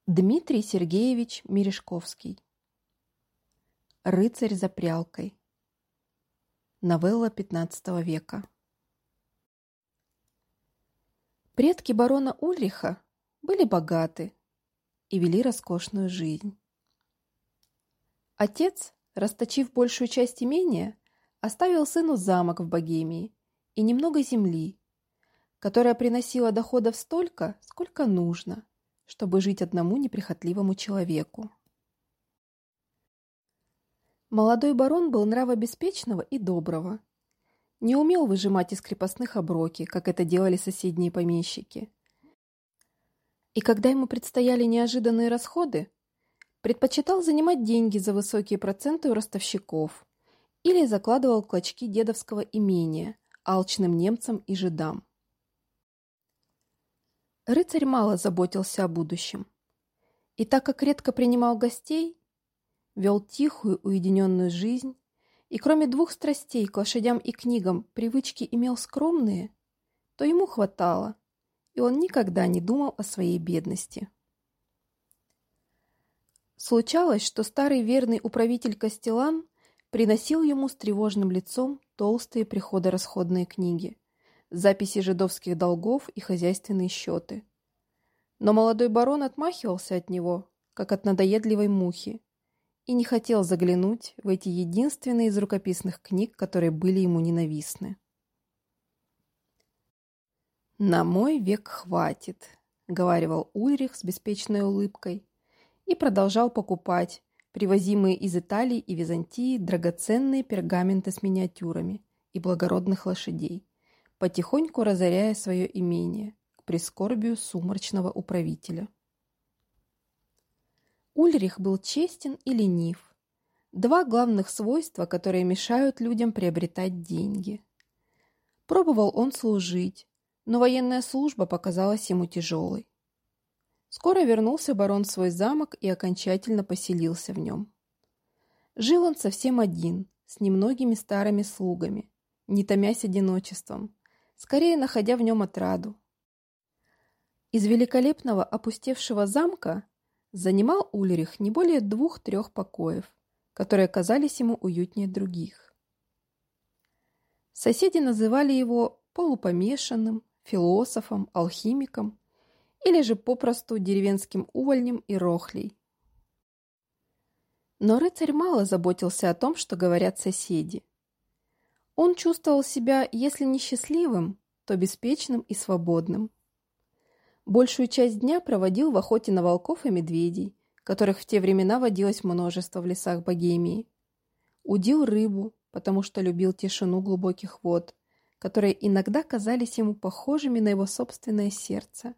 Дмитрий Сергеевич Мережковский. Рыцарь за прялкой. Новелла XV века. Предки барона Ульриха были богаты и вели роскошную жизнь. Отец, расточив большую часть имения, оставил сыну замок в Богемии и немного земли, которая приносила доходов столько, сколько нужно, чтобы жить одному неприхотливому человеку. Молодой барон был нрава беспечного и доброго. Не умел выжимать из крепостных оброки, как это делали соседние помещики. И когда ему предстояли неожиданные расходы, предпочитал занимать деньги за высокие проценты у ростовщиков или закладывал клочки дедовского имения алчным немцам и жидам. Рыцарь мало заботился о будущем, и так как редко принимал гостей, вел тихую, уединенную жизнь, и кроме двух страстей к лошадям и книгам привычки имел скромные, то ему хватало, и он никогда не думал о своей бедности. Случалось, что старый верный управитель Кастелан приносил ему с тревожным лицом толстые приходо-расходные книги, записи жидовских долгов и хозяйственные счеты. Но молодой барон отмахивался от него, как от надоедливой мухи, и не хотел заглянуть в эти единственные из рукописных книг, которые были ему ненавистны. «На мой век хватит», — говаривал Ульрих с беспечной улыбкой, и продолжал покупать привозимые из Италии и Византии драгоценные пергаменты с миниатюрами и благородных лошадей, потихоньку разоряя свое имение к прискорбию сумрачного управителя. Ульрих был честен и ленив, два главных свойства, которые мешают людям приобретать деньги. Пробовал он служить, но военная служба показалась ему тяжелой. Скоро вернулся барон в свой замок и окончательно поселился в нем. Жил он совсем один, с немногими старыми слугами, не томясь одиночеством, скорее находя в нем отраду. Из великолепного опустевшего замка занимал Ульрих не более 2-3 покоев, которые казались ему уютнее других. Соседи называли его полупомешанным, философом, алхимиком или же попросту деревенским увольнем и рохлей. Но рыцарь мало заботился о том, что говорят соседи. Он чувствовал себя, если не счастливым, то беспечным и свободным. Большую часть дня проводил в охоте на волков и медведей, которых в те времена водилось множество в лесах Богемии. Удил рыбу, потому что любил тишину глубоких вод, которые иногда казались ему похожими на его собственное сердце.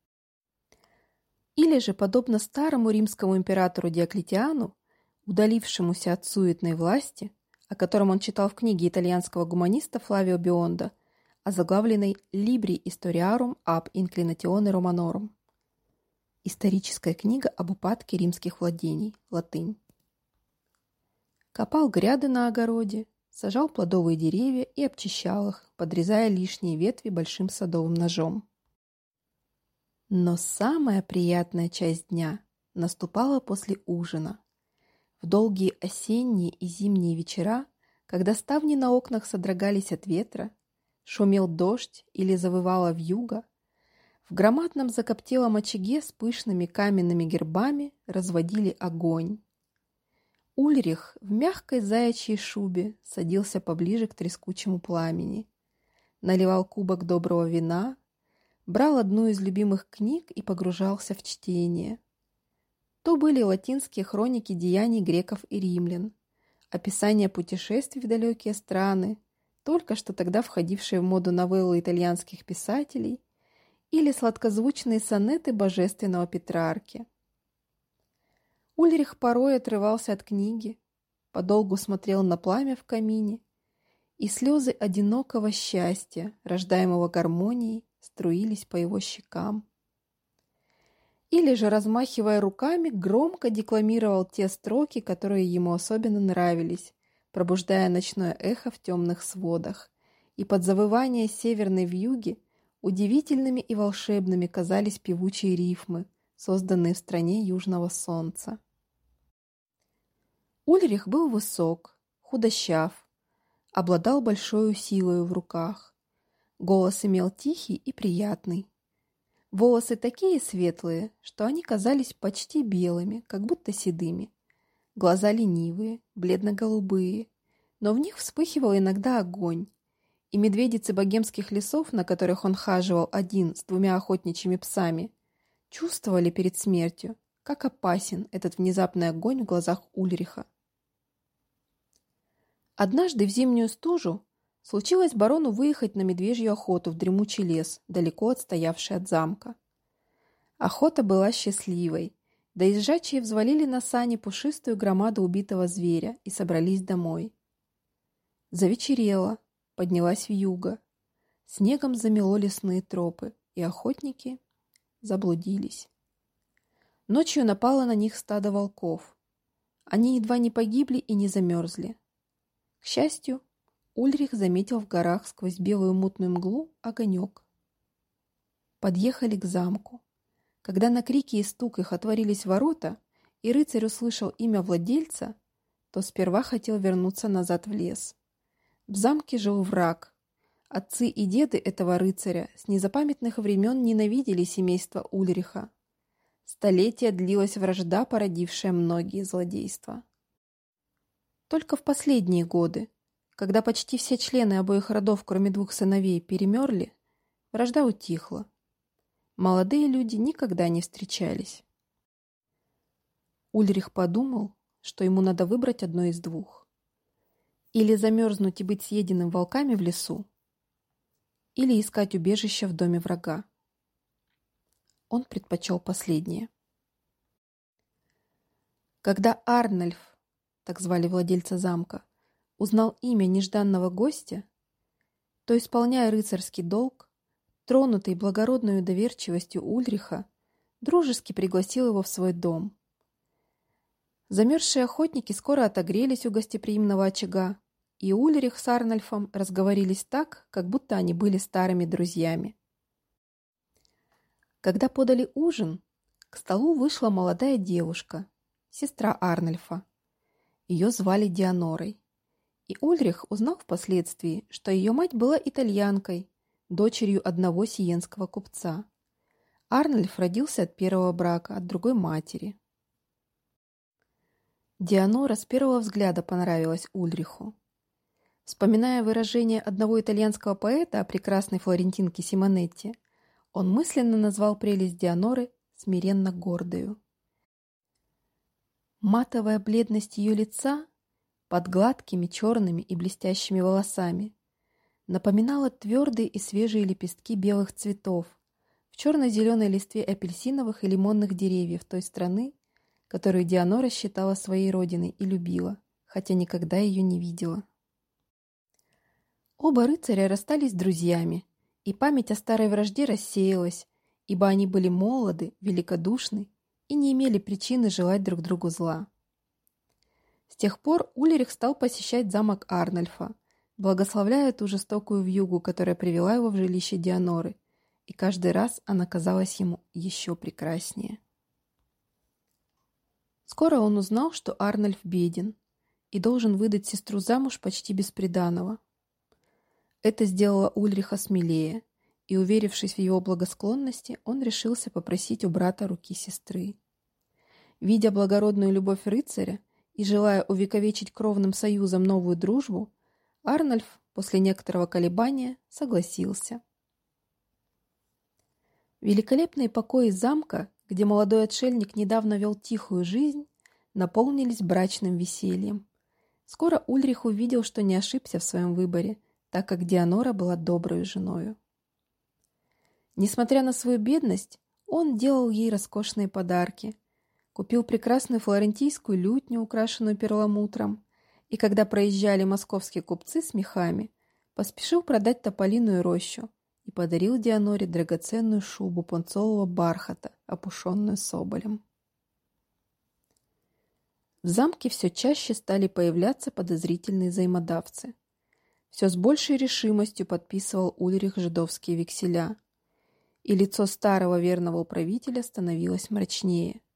Или же, подобно старому римскому императору Диоклетиану, удалившемуся от суетной власти, о котором он читал в книге итальянского гуманиста Флавио Бионда, озаглавленной «Libri historiarum ab inclinatione Romanorum» – историческая книга об упадке римских владений, латынь. Копал гряды на огороде, сажал плодовые деревья и обчищал их, подрезая лишние ветви большим садовым ножом. Но самая приятная часть дня наступала после ужина. В долгие осенние и зимние вечера, когда ставни на окнах содрогались от ветра, шумел дождь или завывала вьюга, в громадном закоптелом очаге с пышными каменными гербами разводили огонь. Ульрих в мягкой заячьей шубе садился поближе к трескучему пламени, наливал кубок доброго вина, брал одну из любимых книг и погружался в чтение. То были латинские хроники деяний греков и римлян, описания путешествий в далекие страны, только что тогда входившие в моду новеллы итальянских писателей, или сладкозвучные сонеты божественного Петрарки. Ульрих порой отрывался от книги, подолгу смотрел на пламя в камине, и слезы одинокого счастья, рождаемого гармонией, струились по его щекам. Или же, размахивая руками, громко декламировал те строки, которые ему особенно нравились, пробуждая ночное эхо в темных сводах, и под завывание северной вьюги удивительными и волшебными казались певучие рифмы, созданные в стране южного солнца. Ульрих был высок, худощав, обладал большой силою в руках. Голос имел тихий и приятный. Волосы такие светлые, что они казались почти белыми, как будто седыми. Глаза ленивые, бледно-голубые, но в них вспыхивал иногда огонь, и медведицы богемских лесов, на которых он хаживал один с 2 охотничьими псами, чувствовали перед смертью, как опасен этот внезапный огонь в глазах Ульриха. Однажды в зимнюю стужу случилось барону выехать на медвежью охоту в дремучий лес, далеко отстоявший от замка. Охота была счастливой. Доезжачие взвалили на сани пушистую громаду убитого зверя и собрались домой. Завечерело, поднялась вьюга. Снегом замело лесные тропы, и охотники заблудились. Ночью напало на них стадо волков. Они едва не погибли и не замерзли. К счастью, Ульрих заметил в горах сквозь белую мутную мглу огонек. Подъехали к замку. Когда на крики и стук их отворились ворота, и рыцарь услышал имя владельца, то сперва хотел вернуться назад в лес. В замке жил враг. Отцы и деды этого рыцаря с незапамятных времен ненавидели семейство Ульриха. Столетия длилась вражда, породившая многие злодейства. Только в последние годы, когда почти все члены обоих родов, кроме 2 сыновей, перемерли, вражда утихла. Молодые люди никогда не встречались. Ульрих подумал, что ему надо выбрать одно из 2. Или замерзнуть и быть съеденным волками в лесу, или искать убежище в доме врага. Он предпочел последнее. Когда Арнольф, так звали владельца замка, узнал имя нежданного гостя, то, исполняя рыцарский долг, тронутый благородной доверчивостью Ульриха, дружески пригласил его в свой дом. Замерзшие охотники скоро отогрелись у гостеприимного очага, и Ульрих с Арнольфом разговорились так, как будто они были старыми друзьями. Когда подали ужин, к столу вышла молодая девушка, сестра Арнольфа. Ее звали Дианорой. И Ульрих узнал впоследствии, что ее мать была итальянкой, дочерью одного сиенского купца. Арнольф родился от первого брака, от другой матери. Дианора с первого взгляда понравилась Ульриху. Вспоминая выражение одного итальянского поэта о прекрасной флорентинке Симонетти, он мысленно назвал прелесть Дианоры смиренно гордою. Матовая бледность ее лица под гладкими черными и блестящими волосами напоминала твердые и свежие лепестки белых цветов в черно-зеленой листве апельсиновых и лимонных деревьев той страны, которую Дианора считала своей родиной и любила, хотя никогда ее не видела. Оба рыцаря расстались с друзьями, и память о старой вражде рассеялась, ибо они были молоды, великодушны и не имели причины желать друг другу зла. С тех пор Ульрих стал посещать замок Арнольфа, благословляя ту жестокую вьюгу, которая привела его в жилище Дианоры, и каждый раз она казалась ему еще прекраснее. Скоро он узнал, что Арнольф беден и должен выдать сестру замуж почти без приданого. Это сделало Ульриха смелее, и, уверившись в его благосклонности, он решился попросить у брата руки сестры. Видя благородную любовь рыцаря и желая увековечить кровным союзом новую дружбу, Арнольф после некоторого колебания согласился. Великолепные покои замка, где молодой отшельник недавно вел тихую жизнь, наполнились брачным весельем. Скоро Ульрих увидел, что не ошибся в своем выборе, так как Дианора была доброй женою. Несмотря на свою бедность, он делал ей роскошные подарки, купил прекрасную флорентийскую лютню, украшенную перламутром, и когда проезжали московские купцы с мехами, поспешил продать тополиную рощу и подарил Дианоре драгоценную шубу пунцового бархата, опушенную соболем. В замке все чаще стали появляться подозрительные взаимодавцы. Все с большей решимостью подписывал Ульрих жидовские векселя. и лицо старого верного управителя становилось мрачнее.